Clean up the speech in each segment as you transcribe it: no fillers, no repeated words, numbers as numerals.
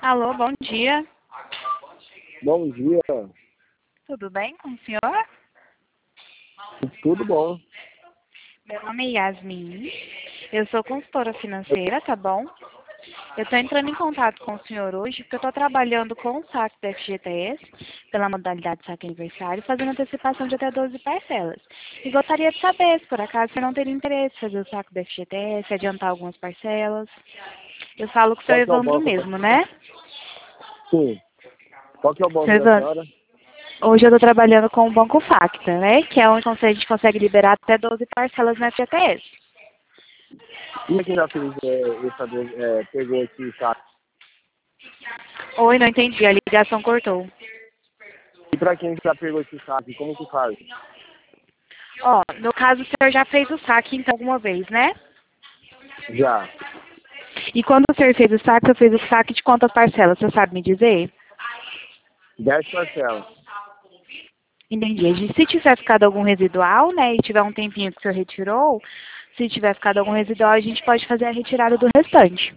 Alô, bom dia. Bom dia, Tudo bem com o senhor? tudo bom? Meu nome é Yasmin. Eu sou consultora financeira, tá bom? Eu estou entrando em contato com o senhor hoje porque eu estou trabalhando com o saque da FGTS, pela modalidade saque aniversário, fazendo antecipação de até 12 parcelas. E gostaria de saber se por acaso você não teria interesse em fazer o saque da FGTS, adiantar algumas parcelas. Eu falo com o senhor Qual que é o Evandro banco? mesmo, né? Sim. Qual que é o banco Senhor da Evandro, senhora? hoje eu estou trabalhando com o Banco Facta, né? Que é onde a gente consegue liberar até 12 parcelas na FGTS. E quem já fez pegou esse saco? Oi, não entendi, a ligação cortou. E para quem já pegou esse saco, como que faz? Ó, no caso, o senhor já fez o saque, então, alguma vez, né? Já. E quando o senhor fez o saque, eu fiz o saque de quantas parcelas, você sabe me dizer? 10 parcelas. Entendi. Se tiver ficado algum residual, né, e tiver um tempinho que o senhor retirou, se tiver ficado algum residual, a gente pode fazer a retirada do restante.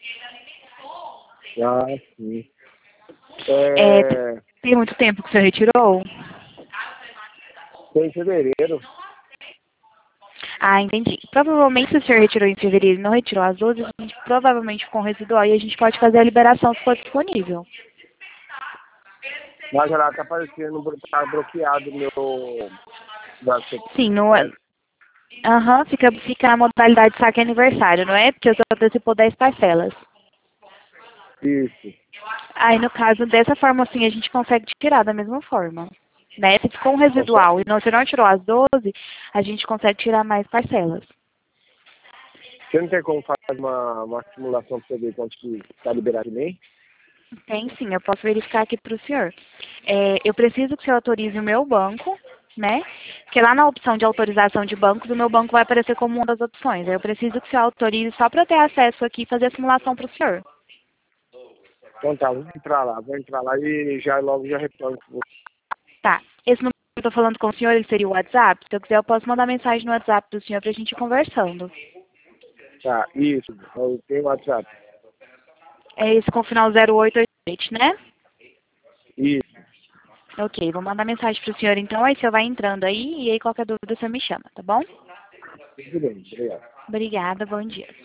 Ah, sim. É, É, tem muito tempo que o senhor retirou? foi em fevereiro. Ah, entendi. Provavelmente, se o senhor retirou em fevereiro e não retirou as 12, a gente provavelmente ficou um residual e a gente pode fazer a liberação se for disponível. Mas ela tá aparecendo, tá bloqueado o meu da Sim, no, CPF. aham, fica na modalidade saque aniversário, não é? Porque o senhor antecipou 10 parcelas. Isso. Aí, no caso, dessa forma, assim, a gente consegue tirar da mesma forma. Né? Se ficou um Consegue? residual e não, você não tirou as 12, a gente consegue tirar mais parcelas. Você não tem como fazer uma simulação para você ver quanto que tá liberado de mim? Tem sim, eu posso verificar aqui para o senhor. É, eu preciso que o senhor autorize o meu banco, né? Porque lá na opção de autorização de bancos, o meu banco vai aparecer como uma das opções. Aí eu preciso que o senhor autorize só para eu ter acesso aqui e fazer a simulação para o senhor. Então tá, vou entrar lá e já logo já retorno com você. Tá. Esse número que eu tô falando com o senhor, ele seria o WhatsApp? Se eu quiser, eu posso mandar mensagem no WhatsApp do senhor pra gente ir conversando. Tá, isso, eu tenho WhatsApp. É esse com o final 0888, né? Isso, Ok, vou mandar mensagem pro senhor então, aí o senhor vai entrando aí e aí qualquer dúvida o senhor me chama, tá bom? tudo bem, obrigado. Obrigada, bom dia.